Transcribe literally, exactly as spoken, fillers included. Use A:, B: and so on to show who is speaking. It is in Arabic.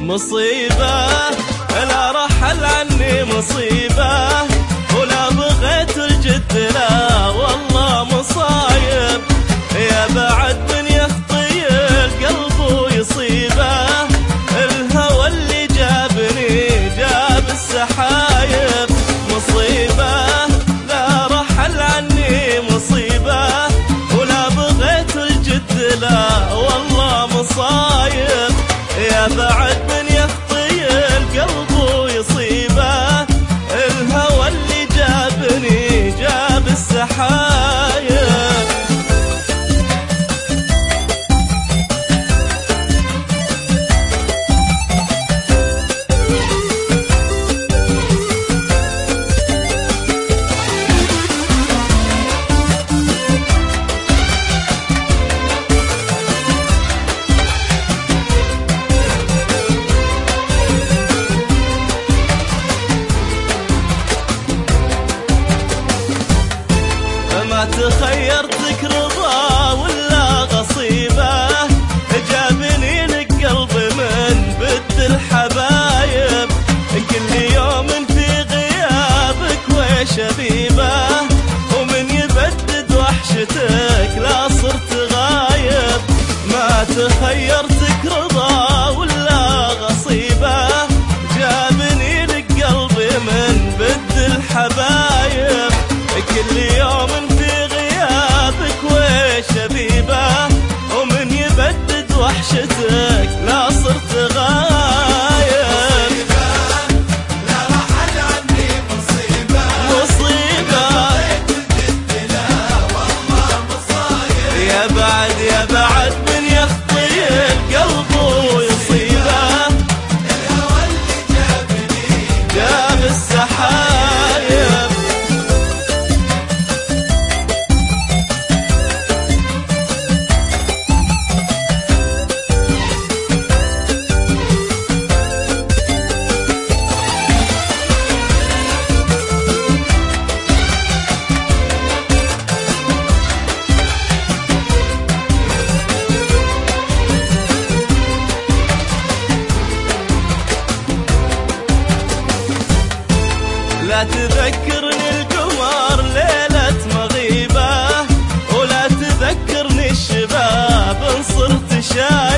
A: مصيبة لا رحل عني مصيبة، ولا بغيت الجد لا والله مصايب. يا بعد من يخطي القلب ويصيبه، الهوى اللي جابني جاب السحايب. مصيبة لا رحل عني مصيبة، ولا بغيت الجد لا والله مصايب. يا بعد من يخطي القلب ويصيبه، الهوى اللي جابني جاب السحايب. ما تخيرتك رضا ولا غصيبة، جابني لك قلبي من بد الحبايب. كل يوم في غيابك وشبيبة، ومن يبدد وحشتك لا صرت غايب. ما تخيرتك رضا ولا غصيبة، جابني لك قلبي من بد الحبايب. كل يوم شبيبة، ومن يبدد وحشتك لا صرت غايب.
B: لا رحل عني مصيبة،
A: مصيبة
B: لا والله مصايب.
A: يا بعد يا بعد من يخطي القلب ويصيبه،
B: الهوى اللي جابني
A: جاب السحايب. لا تذكرني القمر ليلة مغيبة، ولا تذكرني الشباب ان صرت شاب.